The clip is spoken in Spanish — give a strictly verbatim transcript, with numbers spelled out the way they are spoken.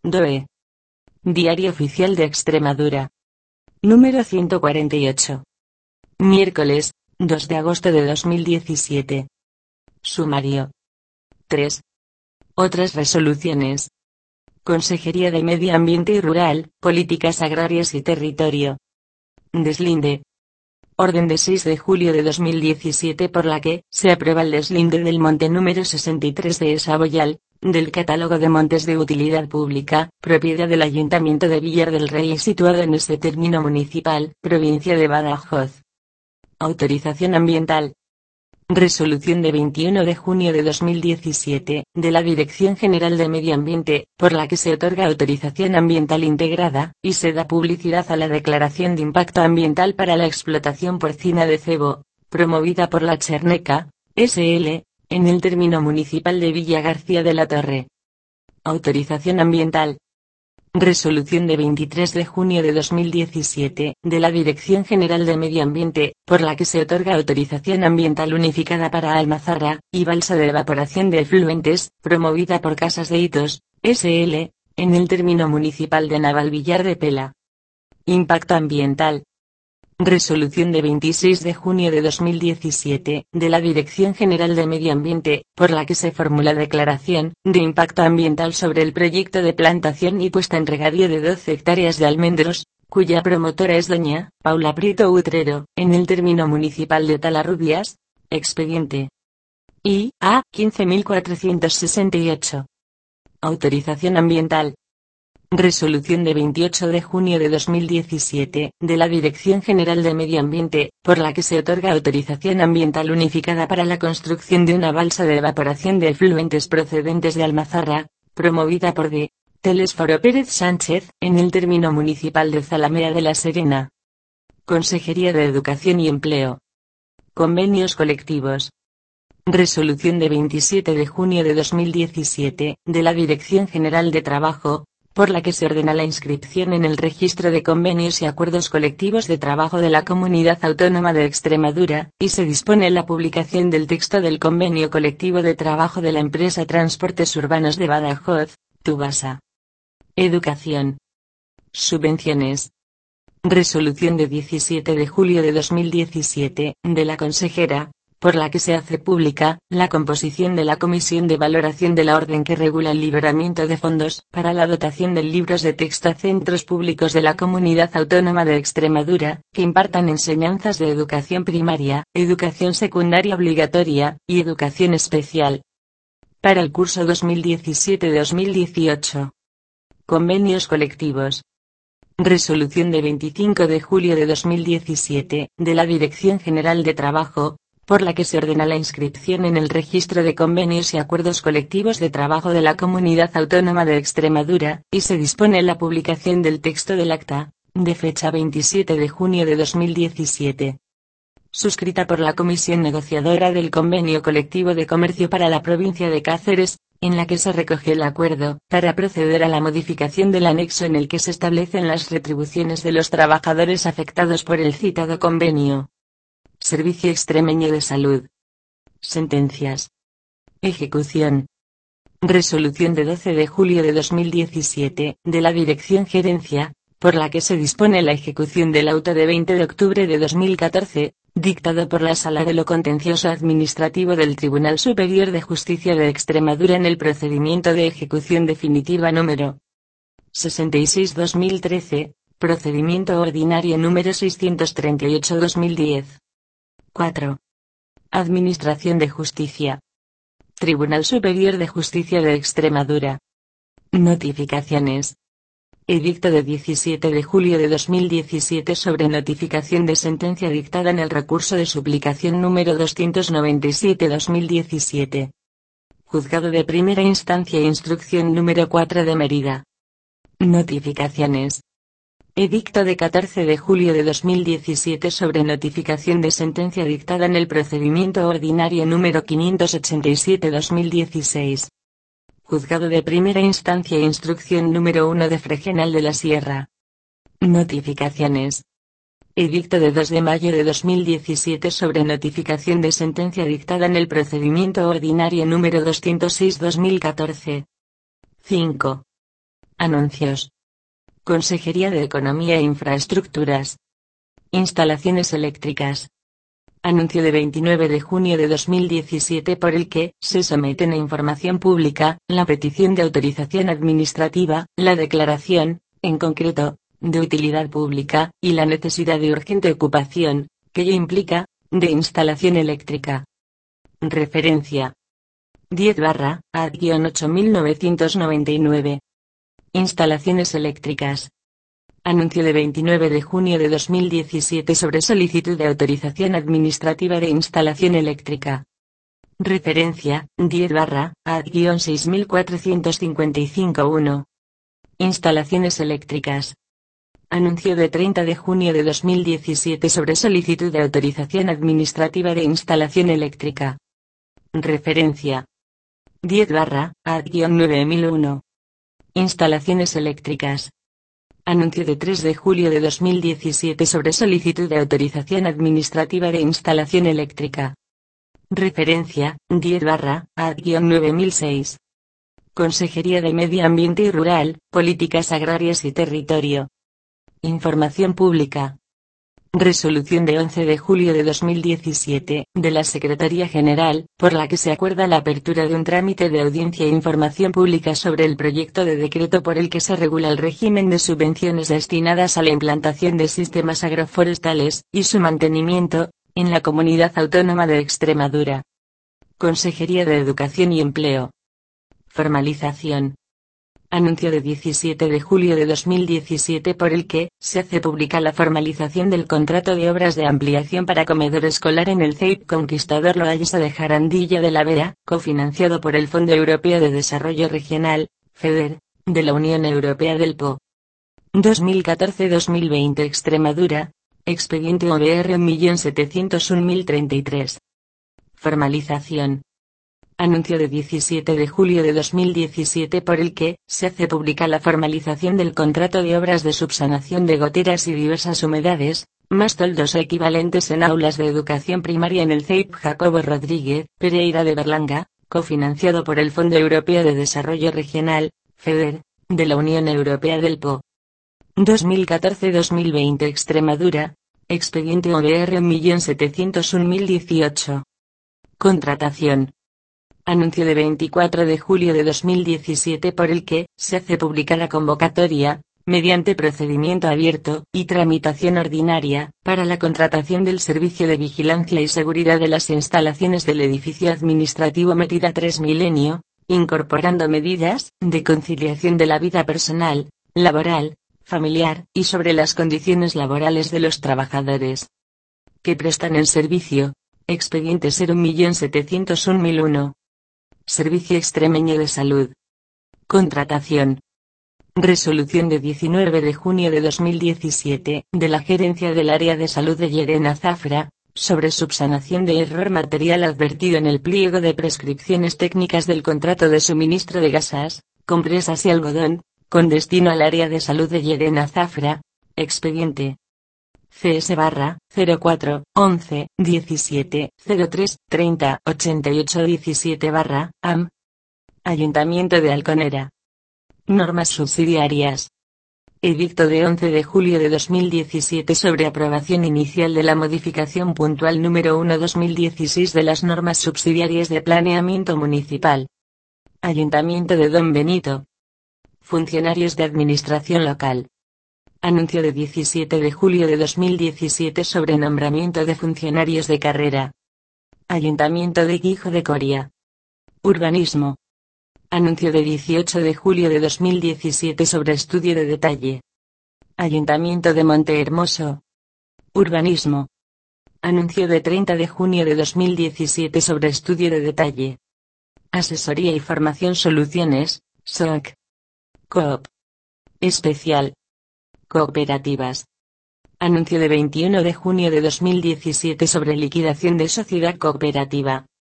D O E. Diario Oficial de Extremadura. Número ciento cuarenta y ocho. Miércoles, dos de agosto de dos mil diecisiete. Sumario. tres. Otras resoluciones. Consejería de Medio Ambiente y Rural, Políticas Agrarias y Territorio. Deslinde. Orden de seis de julio de dos mil diecisiete por la que se aprueba el deslinde del monte número sesenta y tres de Esaboyal, del catálogo de montes de utilidad pública, propiedad del Ayuntamiento de Villar del Rey y situado en este término municipal, provincia de Badajoz. Autorización ambiental. Resolución de veintiuno de junio de dos mil diecisiete, de la Dirección General de Medio Ambiente, por la que se otorga autorización ambiental integrada, y se da publicidad a la Declaración de Impacto Ambiental para la explotación porcina de cebo, promovida por la Cherneca, S L, en el término municipal de Villa García de la Torre. Autorización ambiental. Resolución de veintitrés de junio de dos mil diecisiete, de la Dirección General de Medio Ambiente, por la que se otorga autorización ambiental unificada para Almazara, y balsa de evaporación de efluentes, promovida por Casas de Hitos, S L, en el término municipal de Navalvillar de Pela. Impacto ambiental. Resolución de veintiséis de junio de dos mil diecisiete, de la Dirección General de Medio Ambiente, por la que se formula declaración de impacto ambiental sobre el proyecto de plantación y puesta en regadío de doce hectáreas de almendros, cuya promotora es doña Paula Prieto Utrero, en el término municipal de Talarrubias, expediente I A quince mil cuatrocientos sesenta y ocho. Autorización ambiental. Resolución de veintiocho de junio de dos mil diecisiete, de la Dirección General de Medio Ambiente, por la que se otorga autorización ambiental unificada para la construcción de una balsa de evaporación de efluentes procedentes de Almazara, promovida por D. Telesforo Pérez Sánchez, en el término municipal de Zalamea de la Serena. Consejería de Educación y Empleo. Convenios colectivos. Resolución de veintisiete de junio de dos mil diecisiete, de la Dirección General de Trabajo, por la que se ordena la inscripción en el Registro de Convenios y Acuerdos Colectivos de Trabajo de la Comunidad Autónoma de Extremadura, y se dispone la publicación del texto del Convenio Colectivo de Trabajo de la Empresa Transportes Urbanos de Badajoz, Tubasa. Educación. Subvenciones. Resolución de diecisiete de julio de dos mil diecisiete, de la consejera, por la que se hace pública la composición de la Comisión de Valoración de la Orden que regula el liberamiento de fondos para la dotación de libros de texto a centros públicos de la Comunidad Autónoma de Extremadura, que impartan enseñanzas de educación primaria, educación secundaria obligatoria, y educación especial. Para el curso dos mil diecisiete dos mil dieciocho. Convenios colectivos. Resolución de veinticinco de julio de dos mil diecisiete, de la Dirección General de Trabajo, por la que se ordena la inscripción en el Registro de Convenios y Acuerdos Colectivos de Trabajo de la Comunidad Autónoma de Extremadura, y se dispone la publicación del texto del acta, de fecha veintisiete de junio de dos mil diecisiete. Suscrita por la Comisión Negociadora del Convenio Colectivo de Comercio para la provincia de Cáceres, en la que se recoge el acuerdo, para proceder a la modificación del anexo en el que se establecen las retribuciones de los trabajadores afectados por el citado convenio. Servicio Extremeño de Salud. Sentencias. Ejecución. Resolución de doce de julio de dos mil diecisiete, de la Dirección Gerencia, por la que se dispone la ejecución del auto de veinte de octubre de dos mil catorce, dictado por la Sala de lo Contencioso Administrativo del Tribunal Superior de Justicia de Extremadura en el procedimiento de ejecución definitiva número sesenta y seis barra dos mil trece, procedimiento ordinario número seiscientos treinta y ocho barra dos mil diez. cuatro. Administración de Justicia. Tribunal Superior de Justicia de Extremadura. Notificaciones. Edicto de diecisiete de julio de dos mil diecisiete sobre notificación de sentencia dictada en el recurso de suplicación número doscientos noventa y siete barra dos mil diecisiete. Juzgado de Primera Instancia e Instrucción número cuatro de Mérida. Notificaciones. Edicto de catorce de julio de dos mil diecisiete sobre notificación de sentencia dictada en el procedimiento ordinario número quinientos ochenta y siete barra dos mil dieciséis. Juzgado de Primera Instancia e Instrucción número uno de Fregenal de la Sierra. Notificaciones. Edicto de dos de mayo de dos mil diecisiete sobre notificación de sentencia dictada en el procedimiento ordinario número doscientos seis barra dos mil catorce. cinco. Anuncios. Consejería de Economía e Infraestructuras. Instalaciones eléctricas. Anuncio de veintinueve de junio de dos mil diecisiete por el que se someten a información pública la petición de autorización administrativa, la declaración, en concreto, de utilidad pública, y la necesidad de urgente ocupación, que ello implica, de instalación eléctrica. Referencia. diez barra A ocho mil novecientos noventa y nueve. Instalaciones eléctricas. Anuncio de veintinueve de junio de dos mil diecisiete sobre solicitud de autorización administrativa de instalación eléctrica. Referencia, diez barra A seis mil cuatrocientos cincuenta y cinco uno. Instalaciones eléctricas. Anuncio de treinta de junio de dos mil diecisiete sobre solicitud de autorización administrativa de instalación eléctrica. Referencia. diez barra A nueve mil uno. Instalaciones eléctricas. Anuncio de tres de julio de dos mil diecisiete sobre solicitud de autorización administrativa de instalación eléctrica. Referencia, diez barra A nueve mil seis. Consejería de Medio Ambiente y Rural, Políticas Agrarias y Territorio. Información pública. Resolución de once de julio de dos mil diecisiete, de la Secretaría General, por la que se acuerda la apertura de un trámite de audiencia e información pública sobre el proyecto de decreto por el que se regula el régimen de subvenciones destinadas a la implantación de sistemas agroforestales, y su mantenimiento, en la Comunidad Autónoma de Extremadura. Consejería de Educación y Empleo. Formalización. Anuncio de diecisiete de julio de dos mil diecisiete por el que se hace pública la formalización del contrato de obras de ampliación para comedor escolar en el C E I P Conquistador Loaysa de Jarandilla de la Vera, cofinanciado por el Fondo Europeo de Desarrollo Regional, FEDER, de la Unión Europea del P O. dos mil catorce a dos mil veinte Extremadura, expediente O B R un millón setecientos un mil treinta y tres. Formalización. Anuncio de diecisiete de julio de dos mil diecisiete por el que se hace pública la formalización del contrato de obras de subsanación de goteras y diversas humedades, más toldos equivalentes en aulas de educación primaria en el C E I P Jacobo Rodríguez Pereira de Berlanga, cofinanciado por el Fondo Europeo de Desarrollo Regional, FEDER, de la Unión Europea del P O. dos mil catorce a dos mil veinte Extremadura, expediente O B R un millón setecientos un mil dieciocho. Contratación. Anuncio de veinticuatro de julio de dos mil diecisiete por el que se hace pública la convocatoria, mediante procedimiento abierto y tramitación ordinaria, para la contratación del servicio de vigilancia y seguridad de las instalaciones del edificio administrativo Metida tres Milenio, incorporando medidas de conciliación de la vida personal, laboral, familiar y sobre las condiciones laborales de los trabajadores que prestan el servicio. Expediente ser un millón setecientos un mil uno. Servicio Extremeño de Salud. Contratación. Resolución de diecinueve de junio de dos mil diecisiete, de la Gerencia del Área de Salud de Llerena Zafra, sobre subsanación de error material advertido en el pliego de prescripciones técnicas del contrato de suministro de gasas, compresas y algodón, con destino al Área de Salud de Llerena Zafra, expediente C S barra cero cuatro once diecisiete cero tres treinta ochenta y ocho diecisiete barra A M. Ayuntamiento de Alconera. Normas subsidiarias. Edicto de once de julio de dos mil diecisiete sobre aprobación inicial de la modificación puntual número uno barra dos mil dieciséis de las normas subsidiarias de planeamiento municipal. Ayuntamiento de Don Benito. Funcionarios de administración local. Anuncio de diecisiete de julio de dos mil diecisiete sobre nombramiento de funcionarios de carrera. Ayuntamiento de Guijo de Coria. Urbanismo. Anuncio de dieciocho de julio de dos mil diecisiete sobre estudio de detalle. Ayuntamiento de Montehermoso. Urbanismo. Anuncio de treinta de junio de dos mil diecisiete sobre estudio de detalle. Asesoría y Formación Soluciones, S O C. Coop. Especial. Cooperativas. Anuncio de veintiuno de junio de dos mil diecisiete sobre liquidación de sociedad cooperativa.